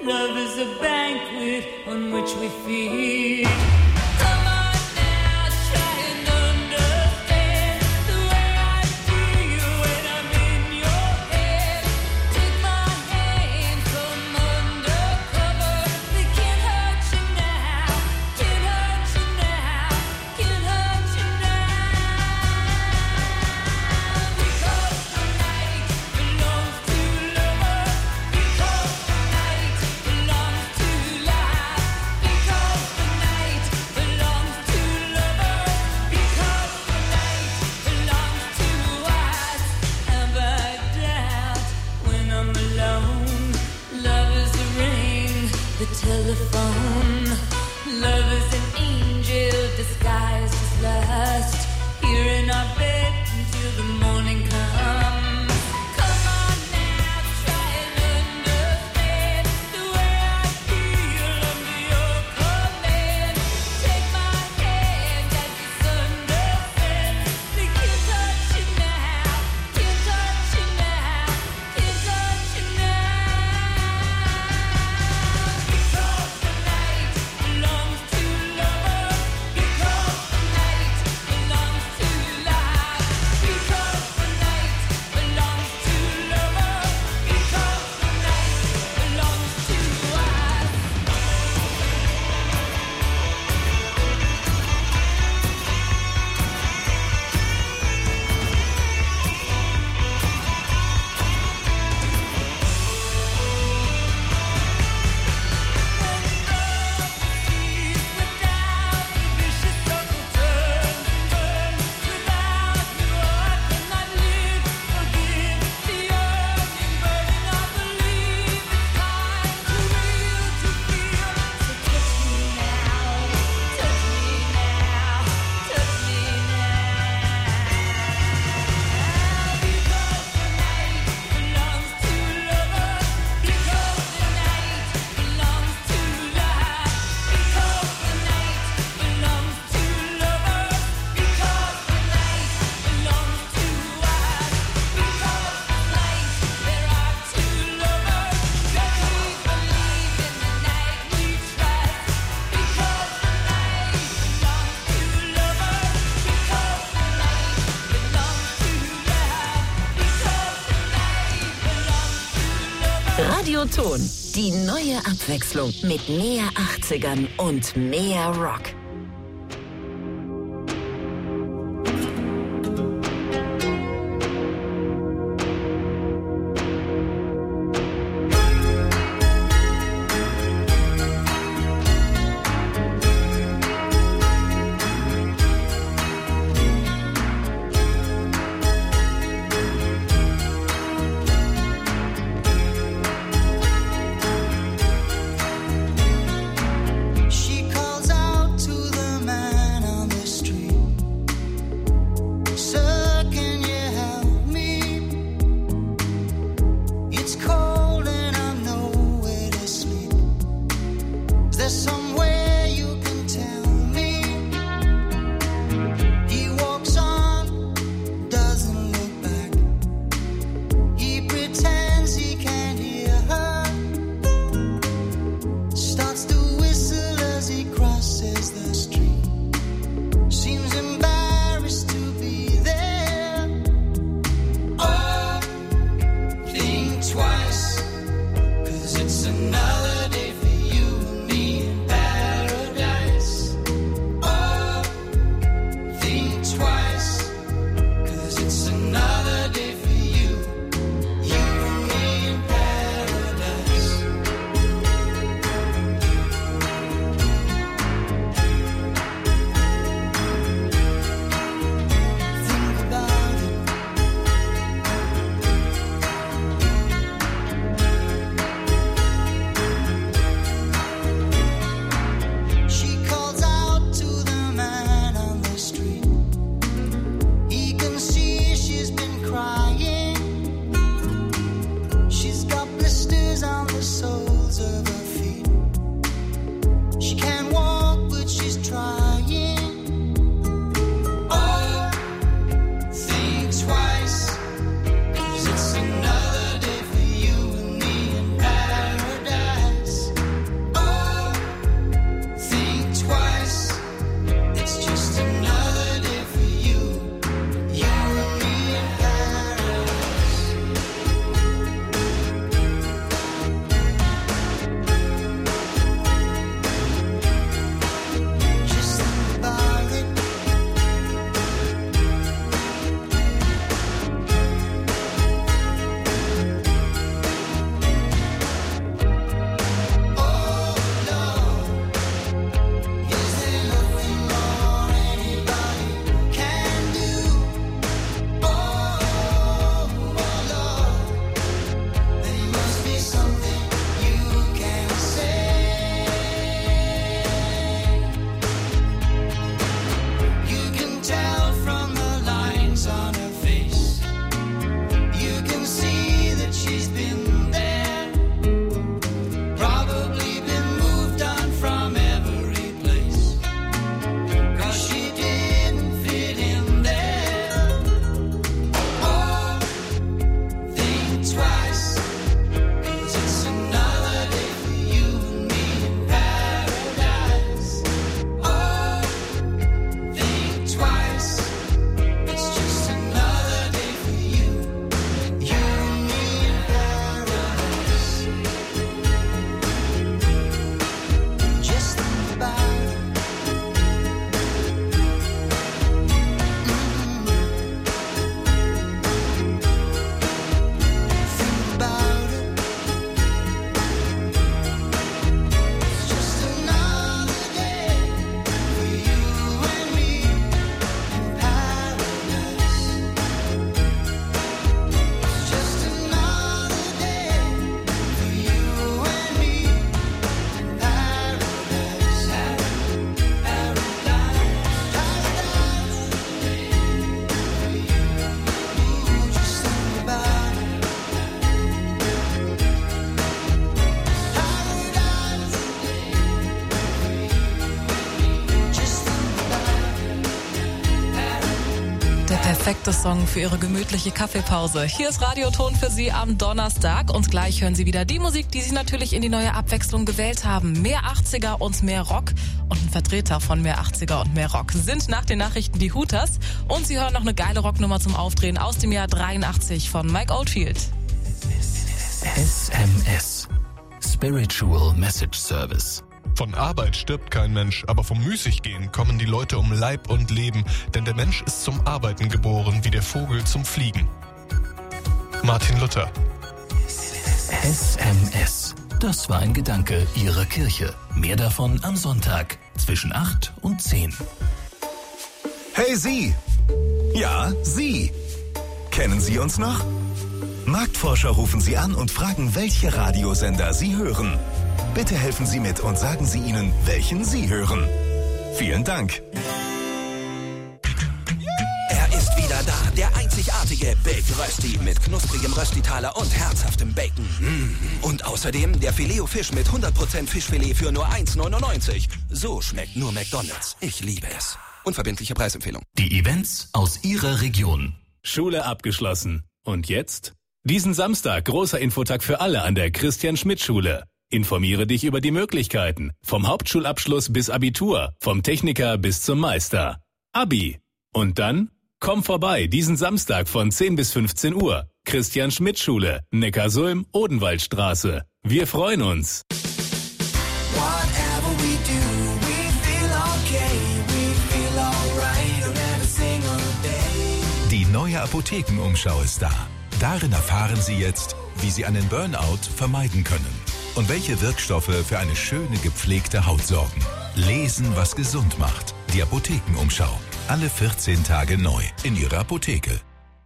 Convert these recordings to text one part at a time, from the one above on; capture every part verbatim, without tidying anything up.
Love is a banquet on which we feed. Telephone. Love is an angel disguised as lust. Here in our bed until the morning comes. Come on now, try and understand the way I feel under your command. Take my hand as the sun descends. We can't touch you now, can't touch you now, can't touch you now. Radioton, die neue Abwechslung mit mehr achtzigern und mehr Rock. She calls out to perfekte Song für Ihre gemütliche Kaffeepause. Hier ist Radioton für Sie am Donnerstag und gleich hören Sie wieder die Musik, die Sie natürlich in die neue Abwechslung gewählt haben. Mehr achtziger und mehr Rock und ein Vertreter von mehr achtziger und mehr Rock sind nach den Nachrichten die Hooters und Sie hören noch eine geile Rocknummer zum Aufdrehen aus dem Jahr dreiundachtzig von Mike Oldfield. S M S Spiritual Message Service. Von Arbeit stirbt kein Mensch, aber vom Müßiggehen kommen die Leute um Leib und Leben, denn der Mensch ist zum Arbeiten geboren, wie der Vogel zum Fliegen. Martin Luther. S M S. Das war ein Gedanke Ihrer Kirche. Mehr davon am Sonntag zwischen acht und zehn. Hey Sie! Ja, Sie! Kennen Sie uns noch? Marktforscher rufen Sie an und fragen, welche Radiosender Sie hören. Bitte helfen Sie mit und sagen Sie ihnen, welchen Sie hören. Vielen Dank. Er ist wieder da, der einzigartige Baked Rösti mit knusprigem Röstitaler und herzhaftem Bacon. Mm. Und außerdem der Filet-O-Fisch mit hundert Prozent Fischfilet für nur eins neunundneunzig. So schmeckt nur McDonald's. Ich liebe es. Unverbindliche Preisempfehlung. Die Events aus Ihrer Region. Schule abgeschlossen. Und jetzt? Diesen Samstag großer Infotag für alle an der Christian-Schmidt-Schule. Informiere dich über die Möglichkeiten. Vom Hauptschulabschluss bis Abitur, vom Techniker bis zum Meister. Abi. Und dann? Komm vorbei diesen Samstag von zehn bis fünfzehn Uhr. Christian-Schmidt-Schule, Neckarsulm, Odenwaldstraße. Wir freuen uns. Die neue Apothekenumschau ist da. Darin erfahren Sie jetzt, wie Sie einen Burnout vermeiden können und welche Wirkstoffe für eine schöne, gepflegte Haut sorgen. Lesen, was gesund macht. Die Apothekenumschau. Alle vierzehn Tage neu in Ihrer Apotheke.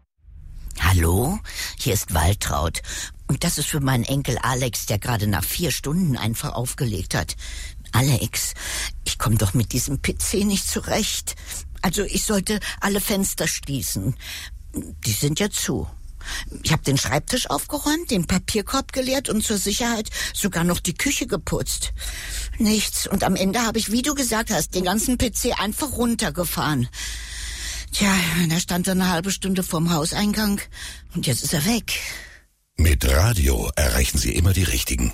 Hallo, hier ist Waltraud. Und das ist für meinen Enkel Alex, der gerade nach vier Stunden einfach aufgelegt hat. Alex, ich komme doch mit diesem P C nicht zurecht. Also ich sollte alle Fenster schließen. Die sind ja zu. Ich habe den Schreibtisch aufgeräumt, den Papierkorb geleert und zur Sicherheit sogar noch die Küche geputzt. Nichts. Und am Ende habe ich, wie du gesagt hast, den ganzen P C einfach runtergefahren. Tja, da stand er eine halbe Stunde vorm Hauseingang und jetzt ist er weg. Mit Radio erreichen Sie immer die Richtigen.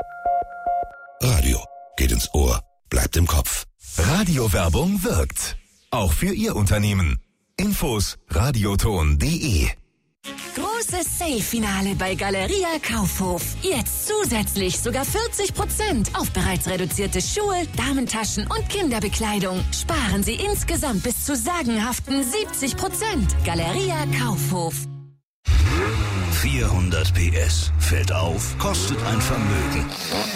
Radio geht ins Ohr, bleibt im Kopf. Radiowerbung wirkt. Auch für Ihr Unternehmen. Infos radioton punkt de. Großes Sale-Finale bei Galeria Kaufhof. Jetzt zusätzlich sogar vierzig Prozent auf bereits reduzierte Schuhe, Damentaschen und Kinderbekleidung. Sparen Sie insgesamt bis zu sagenhaften siebzig Prozent. Galeria Kaufhof. vierhundert P S. Fällt auf, kostet ein Vermögen.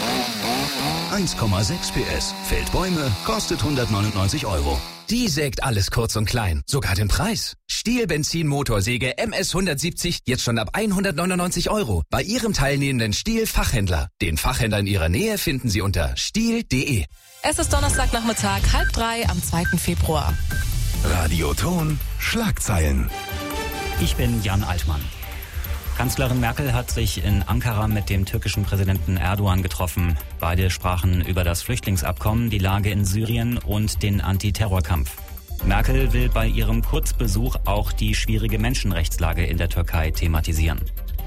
eins Komma sechs P S. Fällt Bäume, kostet hundertneunundneunzig Euro. Die sägt alles kurz und klein, sogar den Preis. Stihl Benzin Motorsäge M S hundertsiebzig jetzt schon ab hundertneunundneunzig Euro bei Ihrem teilnehmenden Stihl Fachhändler. Den Fachhändler in Ihrer Nähe finden Sie unter stihl punkt de. Es ist Donnerstagnachmittag, halb drei am zweiten Februar. Radioton Schlagzeilen. Ich bin Jan Altmann. Kanzlerin Merkel hat sich in Ankara mit dem türkischen Präsidenten Erdogan getroffen. Beide sprachen über das Flüchtlingsabkommen, die Lage in Syrien und den Antiterrorkampf. Merkel will bei ihrem Kurzbesuch auch die schwierige Menschenrechtslage in der Türkei thematisieren.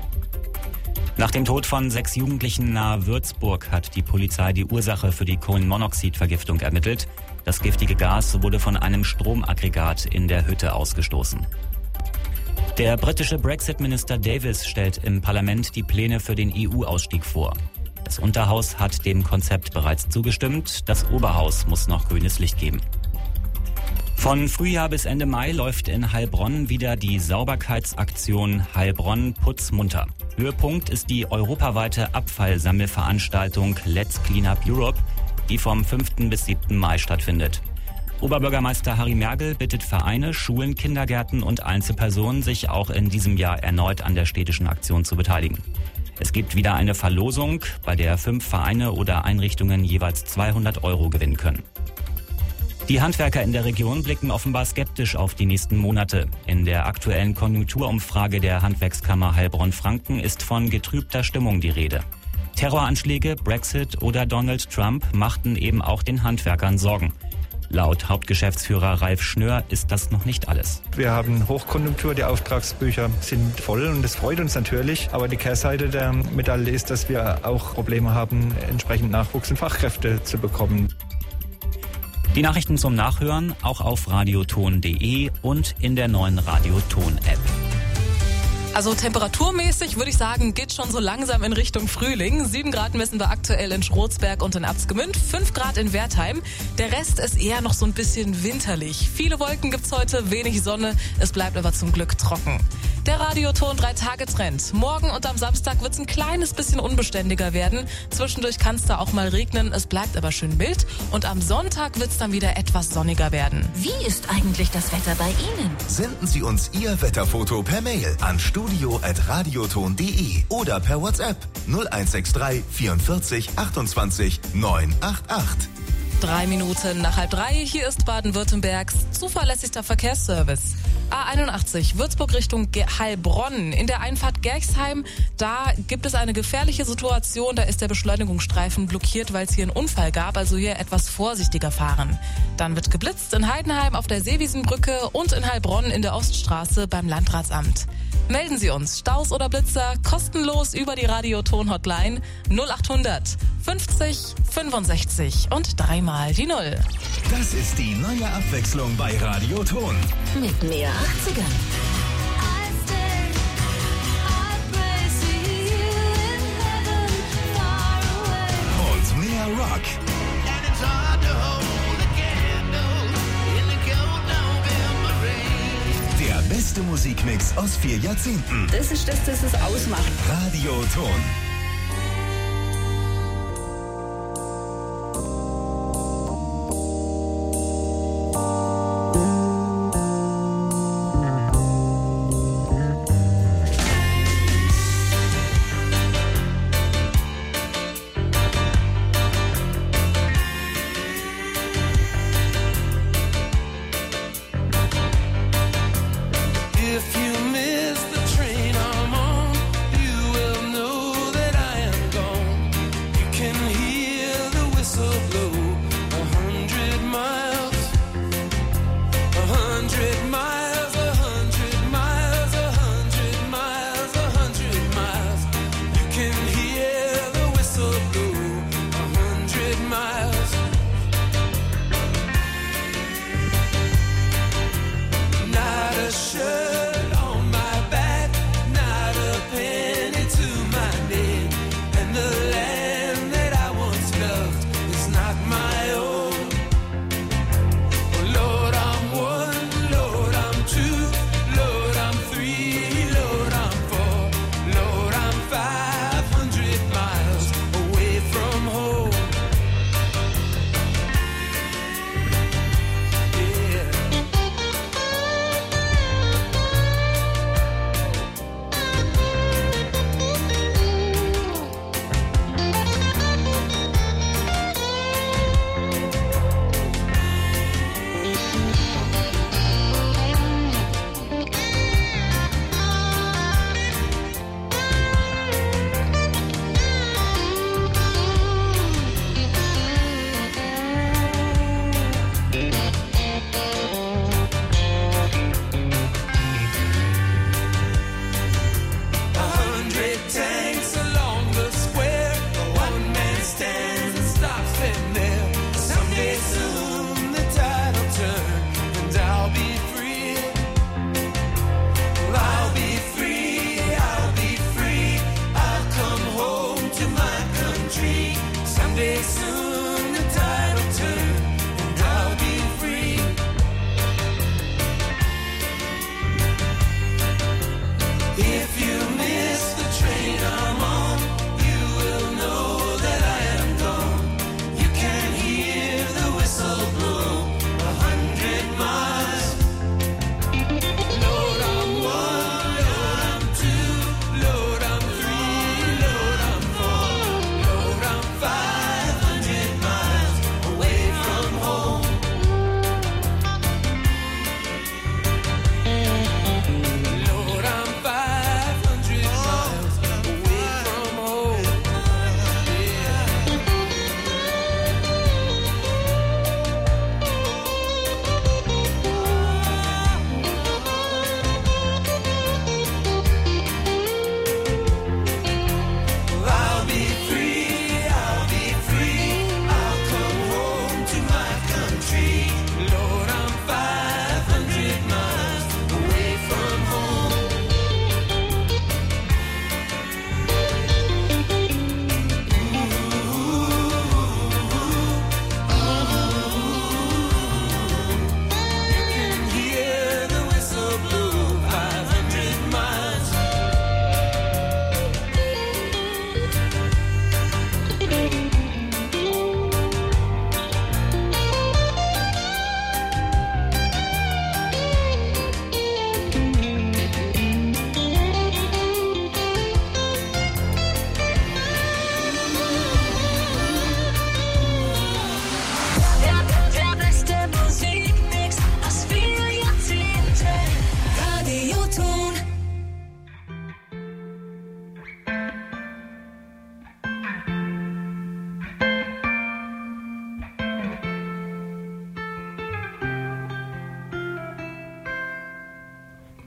Nach dem Tod von sechs Jugendlichen nahe Würzburg hat die Polizei die Ursache für die Kohlenmonoxidvergiftung ermittelt. Das giftige Gas wurde von einem Stromaggregat in der Hütte ausgestoßen. Der britische Brexit-Minister Davis stellt im Parlament die Pläne für den E U-Ausstieg vor. Das Unterhaus hat dem Konzept bereits zugestimmt, das Oberhaus muss noch grünes Licht geben. Von Frühjahr bis Ende Mai läuft in Heilbronn wieder die Sauberkeitsaktion Heilbronn Putz munter. Höhepunkt ist die europaweite Abfallsammelveranstaltung Let's Clean Up Europe, die vom fünften bis siebten Mai stattfindet. Oberbürgermeister Harry Mergel bittet Vereine, Schulen, Kindergärten und Einzelpersonen, sich auch in diesem Jahr erneut an der städtischen Aktion zu beteiligen. Es gibt wieder eine Verlosung, bei der fünf Vereine oder Einrichtungen jeweils zweihundert Euro gewinnen können. Die Handwerker in der Region blicken offenbar skeptisch auf die nächsten Monate. In der aktuellen Konjunkturumfrage der Handwerkskammer Heilbronn-Franken ist von getrübter Stimmung die Rede. Terroranschläge, Brexit oder Donald Trump machten eben auch den Handwerkern Sorgen. Laut Hauptgeschäftsführer Ralf Schnör ist das noch nicht alles. Wir haben Hochkonjunktur, die Auftragsbücher sind voll und das freut uns natürlich. Aber die Kehrseite der Medaille ist, dass wir auch Probleme haben, entsprechend Nachwuchs und Fachkräfte zu bekommen. Die Nachrichten zum Nachhören auch auf radioton punkt de und in der neuen Radioton-App. Also temperaturmäßig würde ich sagen, geht schon so langsam in Richtung Frühling. sieben Grad messen wir aktuell in Schrotsberg und in Abtsgemünd, fünf Grad in Wertheim. Der Rest ist eher noch so ein bisschen winterlich. Viele Wolken gibt's heute, wenig Sonne, es bleibt aber zum Glück trocken. Der Radioton drei Tage Trend. Morgen und am Samstag wird's ein kleines bisschen unbeständiger werden. Zwischendurch kann's da auch mal regnen, es bleibt aber schön mild. Und am Sonntag wird's dann wieder etwas sonniger werden. Wie ist eigentlich das Wetter bei Ihnen? Senden Sie uns Ihr Wetterfoto per Mail an studio at radioton punkt de oder per WhatsApp null eins sechs drei vierundvierzig achtundzwanzig neunhundertachtzig. Drei Minuten nach halb drei, hier ist Baden-Württembergs zuverlässigster Verkehrsservice. A einundachtzig, Würzburg Richtung Heilbronn. In der Einfahrt Gerchsheim, da gibt es eine gefährliche Situation. Da ist der Beschleunigungsstreifen blockiert, weil es hier einen Unfall gab. Also hier etwas vorsichtiger fahren. Dann wird geblitzt in Heidenheim auf der Seewiesenbrücke und in Heilbronn in der Oststraße beim Landratsamt. Melden Sie uns, Staus oder Blitzer, kostenlos über die Radioton-Hotline null achthundert fünfzig fünfundsechzig und dreimal die Null. Das ist die neue Abwechslung bei Radioton. Mit mehr achtzigern. Und mehr Rock. Der beste Musikmix aus vier Jahrzehnten. Das ist das, das es ausmacht. Radioton.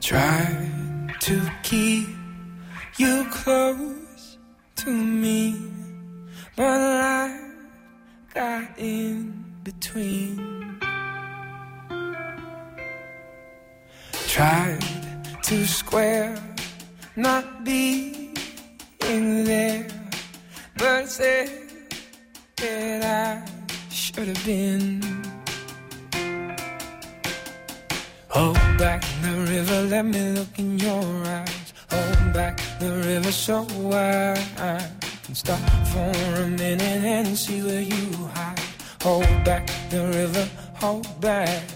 Tried to keep you close to me, but life got in between. Tried to square not being there, but said that I should have been. Hold back the river, let me look in your eyes. Hold back the river so I can stop for a minute and see where you hide. Hold back the river, hold back